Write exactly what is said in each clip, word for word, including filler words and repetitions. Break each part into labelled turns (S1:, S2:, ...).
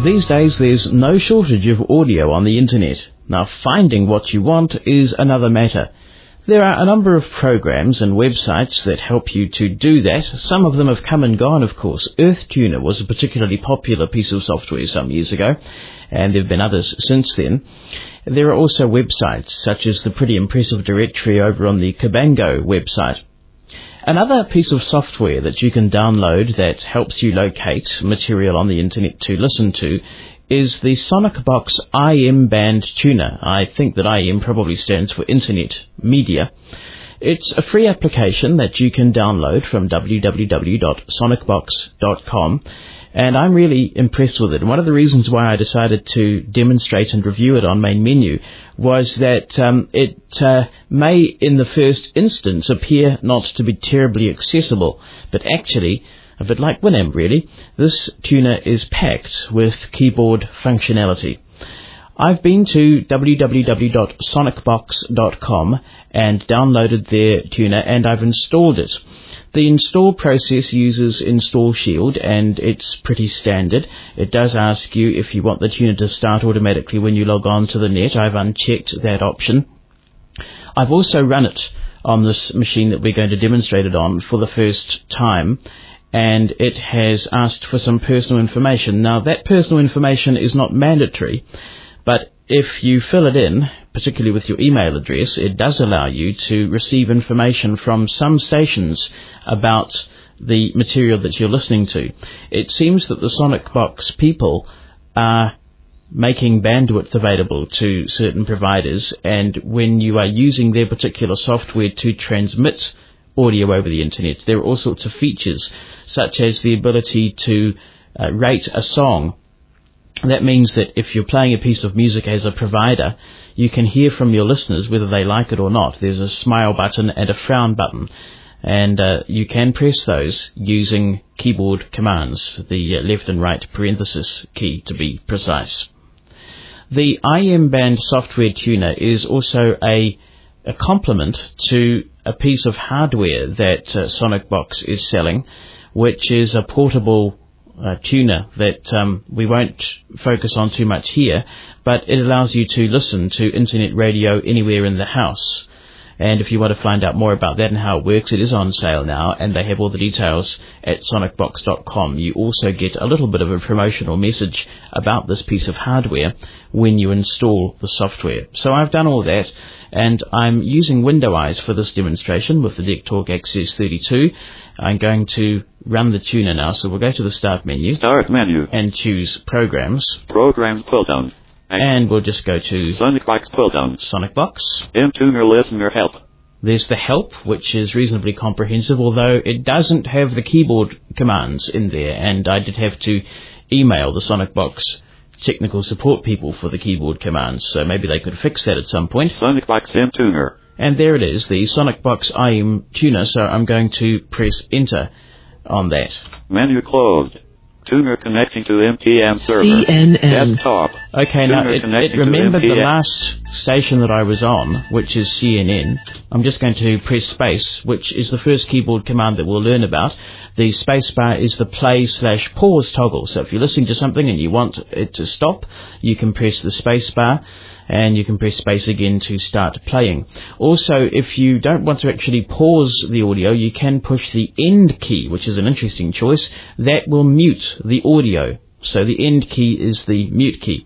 S1: These days there's no shortage of audio on the internet. Now finding what you want is another matter. There are a number of programs and websites that help you to do that. Some of them have come and gone, of course. EarthTuner was a particularly popular piece of software some years ago, and there have been others since then. There are also websites such as the pretty impressive directory over on the Cabango website. Another piece of software that you can download that helps you locate material on the internet to listen to is the Sonicbox I M Band Tuner. I think that I M probably stands for Internet Media. It's a free application that you can download from w w w dot sonicbox dot com, and I'm really impressed with it. And one of the reasons why I decided to demonstrate and review it on Main Menu was that um, it uh, may, in the first instance, appear not to be terribly accessible, but actually, a bit like Winamp really, this tuner is packed with keyboard functionality. I've been to w w w dot sonicbox dot com and downloaded their tuner, and I've installed it. The install process uses Install Shield, and it's pretty standard. It does ask you if you want the tuner to start automatically when you log on to the net. I've unchecked that option. I've also run it on this machine that we're going to demonstrate it on for the first time, and it has asked for some personal information. Now, that personal information is not mandatory, but if you fill it in, particularly with your email address, it does allow you to receive information from some stations about the material that you're listening to. It seems that the Sonicbox people are making bandwidth available to certain providers, and when you are using their particular software to transmit audio over the internet, there are all sorts of features, such as the ability to uh, rate a song. That means that if you're playing a piece of music as a provider, you can hear from your listeners whether they like it or not. There's a smile button and a frown button, and uh, you can press those using keyboard commands, the left and right parenthesis key to be precise. The I M Band software tuner is also a, a complement to a piece of hardware that uh, Sonicbox is selling, which is a portable Uh, tuner that um, we won't focus on too much here, but it allows you to listen to internet radio anywhere in the house. And if you want to find out more about that and how it works, it is on sale now, and they have all the details at sonicbox dot com. You also get a little bit of a promotional message about this piece of hardware when you install the software. So I've done all that, and I'm using Window-Eyes for this demonstration with the DeckTalk X S thirty-two. I'm going to run the tuner now, so we'll go to the Start menu.
S2: Start menu.
S1: And choose Programs.
S2: Programs pull down.
S1: And we'll just go to
S2: Sonicbox pull down.
S1: Sonicbox.
S2: M-Tuner Listener Help.
S1: There's the help, which is reasonably comprehensive, although it doesn't have the keyboard commands in there, and I did have to email the Sonicbox technical support people for the keyboard commands, so maybe they could fix that at some point.
S2: Sonicbox M-Tuner.
S1: And there it is, the Sonicbox I M Tuner, so I'm going to press Enter on that.
S2: Menu closed. Tuner connecting to M T M server.
S3: C N N.
S2: Desktop.
S1: Okay, now it, it remembered the last station that I was on, which is C N N. I'm just going to press space, which is the first keyboard command that we'll learn about. The spacebar is the play slash pause toggle. So if you're listening to something and you want it to stop, you can press the spacebar, and you can press space again to start playing. Also, if you don't want to actually pause the audio, you can push the end key, which is an interesting choice. That will mute the audio. So the end key is the mute key.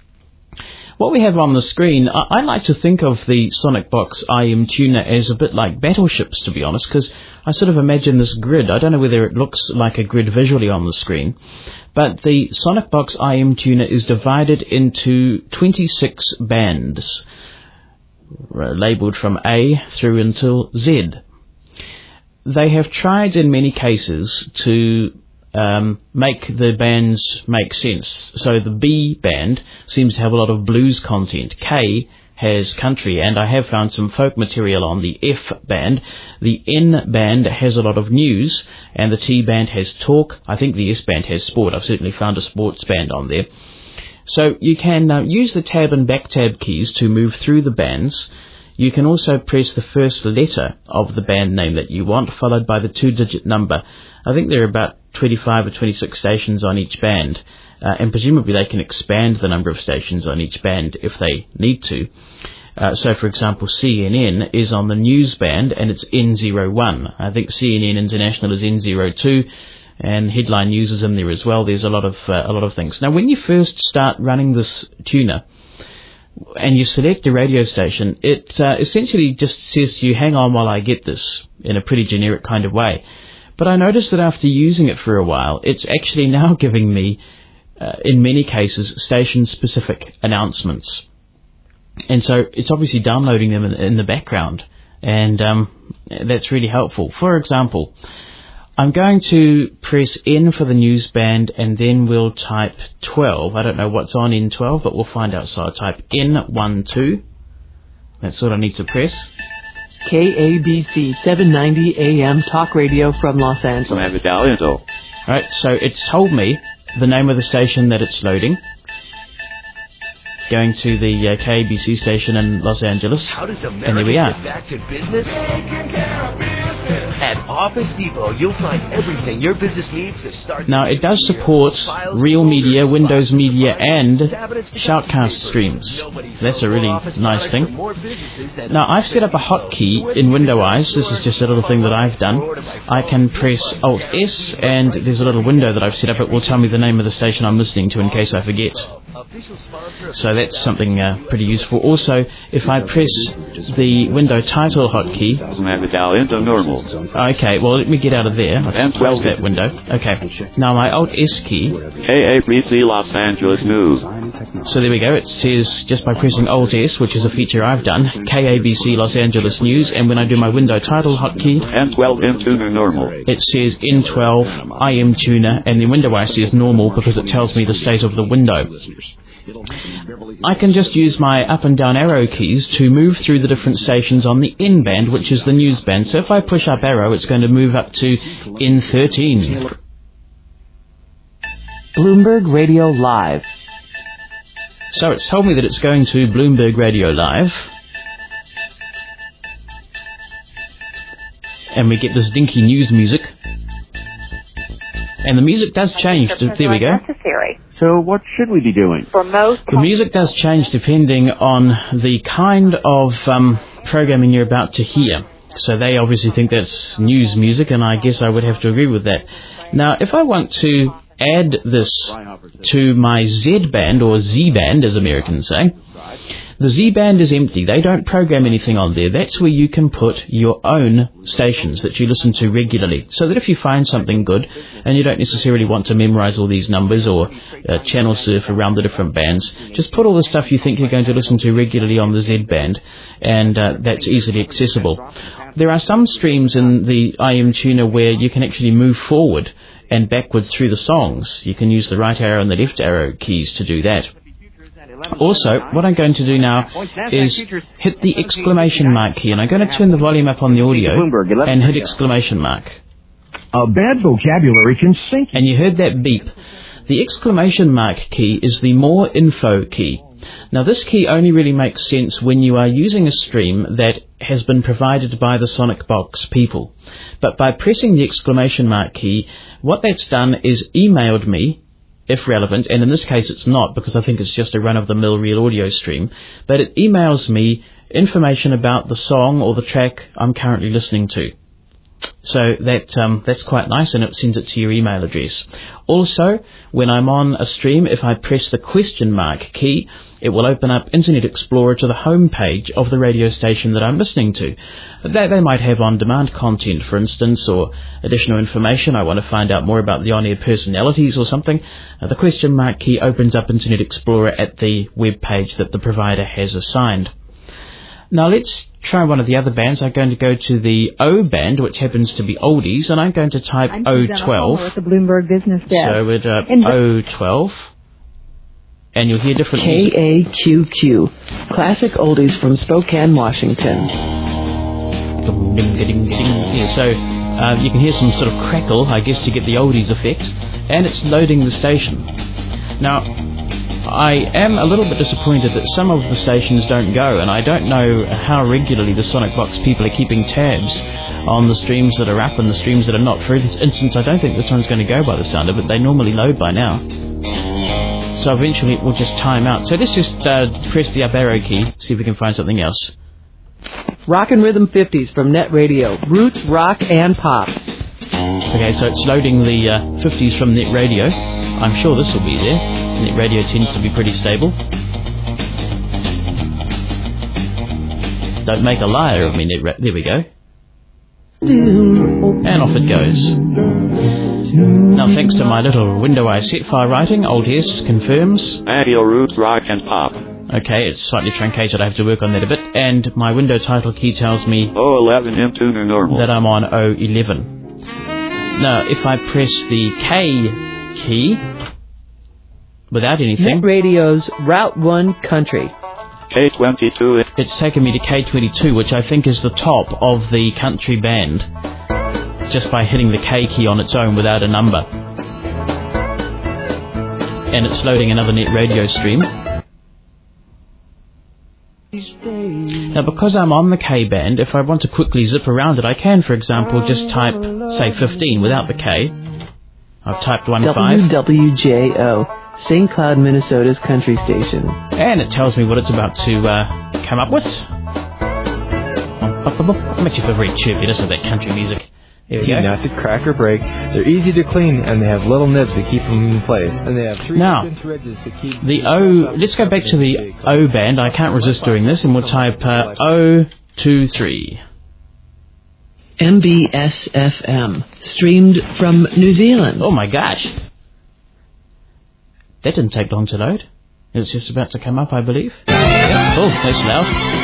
S1: What we have on the screen, I, I like to think of the Sonicbox I M Tuner as a bit like battleships, to be honest, because I sort of imagine this grid. I don't know whether it looks like a grid visually on the screen, but the Sonicbox I M Tuner is divided into twenty-six bands, labelled from A through until Z. They have tried in many cases to Um, make the bands make sense. So the B band seems to have a lot of blues content. K has country, and I have found some folk material on the F band. The N band has a lot of news, and the T band has talk. I think the S band has sport. I've certainly found a sports band on there. So you can uh, use the tab and back tab keys to move through the bands. you can also press the first letter of the band name that you want, followed by the two-digit number. I think there are about twenty-five or twenty-six stations on each band, uh, and presumably they can expand the number of stations on each band if they need to. Uh, so, for example, C N N is on the news band, and it's N zero one. I think C N N International is N zero two, and Headline News is in there as well. There's a lot of uh, a lot of things. Now, when you first start running this tuner, and you select a radio station, it uh, essentially just says to you, hang on while I get this, in a pretty generic kind of way. But I noticed that after using it for a while, it's actually now giving me, uh, in many cases, station-specific announcements. And so it's obviously downloading them in, in the background, and um, that's really helpful. For example, I'm going to press N for the news band, and then we'll type twelve. I don't know what's on N twelve, but we'll find out. So I'll type N twelve. That's what I need to press.
S3: K A B C seven ninety A M Talk Radio from Los Angeles.
S2: All
S1: right, so it's told me the name of the station that it's loading. Going to the uh, K A B C station in Los Angeles.
S4: How does America
S1: and there we are.
S4: Get back to business? At Office Depot, you'll find everything your business needs to start.
S1: Now, it does support Real Media, Windows Media, and Shoutcast streams. That's a really nice thing. Now, I've set up a hotkey in Windows. This is just a little thing that I've done. I can press Alt S, and there's a little window that I've set up. It will tell me the name of the station I'm listening to in case I forget. So that's something uh, pretty useful. Also, if I press the window title hotkey... Okay, well, let me get out of there. I'll close that window. Okay. Now my Alt S key...
S2: K A B C Los Angeles News.
S1: So there we go. It says, just by pressing Alt S, which is a feature I've done, K A B C Los Angeles News, and when I do my window title hotkey...
S2: N twelve M Tuner Normal.
S1: It says N twelve I M Tuner, and then window I says normal because it tells me the state of the window. I can just use my up and down arrow keys to move through the different stations on the N band, which is the news band. So if I push up arrow, it's going to move up to N thirteen.
S3: Bloomberg Radio Live.
S1: So it's told me that it's going to Bloomberg Radio Live. And we get this dinky news music. And the music does change. There we go.
S5: So what should we be doing?
S6: For most
S1: the music does change depending on the kind of um, programming you're about to hear. So they obviously think that's news music, and I guess I would have to agree with that. Now, if I want to add this to my Z band, or Z band as Americans say, the Z band is empty. They don't program anything on there. That's where you can put your own stations that you listen to regularly. So that if you find something good and you don't necessarily want to memorize all these numbers or uh, channel surf around the different bands, just put all the stuff you think you're going to listen to regularly on the Z band, and uh, that's easily accessible. There are some streams in the I M Tuner where you can actually move forward and backward through the songs. You can use the right arrow and the left arrow keys to do that. Also, what I'm going to do now is hit the exclamation mark key, and I'm going to turn the volume up on the audio and hit exclamation mark.
S5: A bad vocabulary can sink.
S1: And you heard that beep. The exclamation mark key is the more info key. Now, this key only really makes sense when you are using a stream that has been provided by the Sonic Box people. But by pressing the exclamation mark key, what that's done is emailed me, if relevant, and in this case it's not because I think it's just a run-of-the-mill real audio stream, but it emails me information about the song or the track I'm currently listening to. So that um, that's quite nice, and it sends it to your email address. Also, when I'm on a stream, if I press the question mark key, it will open up Internet Explorer to the home page of the radio station that I'm listening to. They, they might have on-demand content, for instance, or additional information. I want to find out more about the on-air personalities or something. Uh, the question mark key opens up Internet Explorer at the web page that the provider has assigned. Now let's try one of the other bands. I'm going to go to the O band, which happens to be oldies, and I'm going to type O twelve.
S6: At the Bloomberg Business Desk.
S1: So we'd uh, O twelve, and you'll hear different
S3: K A Q Q, classic oldies from Spokane, Washington.
S1: Yeah, so uh, you can hear some sort of crackle, I guess, to get the oldies effect, and it's loading the station. Now, I am a little bit disappointed that some of the stations don't go, and I don't know how regularly the Sonic Box people are keeping tabs on the streams that are up and the streams that are not. For instance, I don't think this one's going to go by the sound of it. They normally load by now. So eventually it will just time out. So let's just uh, press the up arrow key, see if we can find something else.
S3: Rock and Rhythm fifties from Net Radio. Roots, rock, and pop.
S1: Okay, so it's loading the uh, fifties from Net Radio. I'm sure this will be there. Net Radio tends to be pretty stable. Don't make a liar of me, Net Ra- There we go. And off it goes. Now, thanks to my little window I set file writing, Old Hess confirms.
S2: Radio Roots, Rock and Pop.
S1: Okay, it's slightly truncated. I have to work on that a bit. And my window title key tells me
S2: oh eleven M tuner normal.
S1: that I'm on oh eleven. Now, if I press the K key without anything...
S3: Net Radio's Route one Country.
S2: K twenty-two.
S1: It's taken me to K twenty-two, which I think is the top of the country band, just by hitting the K key on its own without a number. And it's loading another Net Radio stream. Now, because I'm on the K band, if I want to quickly zip around it, I can, for example, just type, say, fifteen without the K. I've typed one five.
S3: W W J O, Saint Cloud, Minnesota's country station.
S1: And it tells me what it's about to uh, come up with. I'm actually very chirpy, isn't that country music? Here we go.
S6: Nothing crack or break. They're easy to clean, and they have little nibs that keep them in place. And they have three
S1: now,
S6: inch ridges to keep
S1: the O. Let's go back to the O band. I can't resist doing this, and we'll type uh, O two three.
S3: M B S F M, streamed from New Zealand.
S1: Oh my gosh. That didn't take long to load. It's just about to come up, I believe. Oh, that's loud.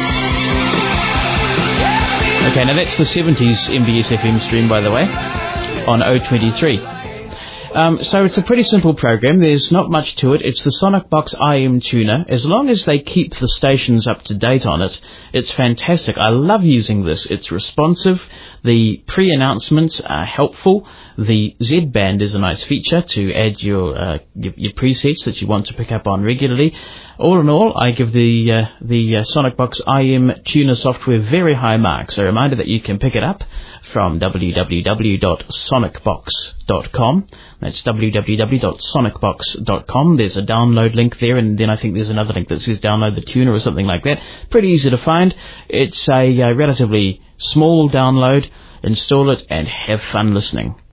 S1: Okay, now that's the seventies M B S F M stream, by the way, on O twenty-three. Um, so it's a pretty simple program. There's not much to it. It's the Sonic Box I M tuner. As long as they keep the stations up to date on it, it's fantastic. I love using this. It's responsive. The pre-announcements are helpful. The Z-band is a nice feature to add your, uh, your your presets that you want to pick up on regularly. All in all, I give the uh, the uh, Sonic Box I M tuner software very high marks. A reminder that you can pick it up from w w w dot sonic box dot com. That's w w w dot sonic box dot com. There's a download link there, and then I think there's another link that says download the tuner or something like that. Pretty easy to find. It's a uh, relatively small download. Install it and have fun listening.